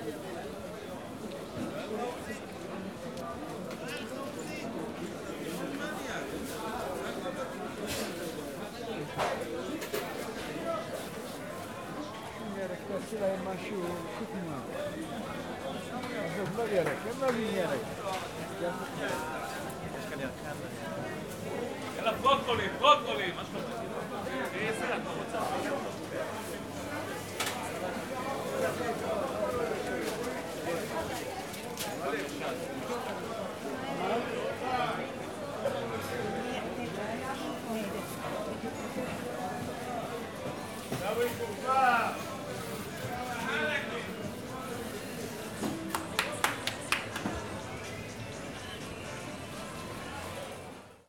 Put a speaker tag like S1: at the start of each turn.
S1: תעשי להם משהו חוץ מה. עזוב, לא ירק, הם לא ירק.
S2: יש כאן ירקן. יאללה, ברוקולי, מה שלומך?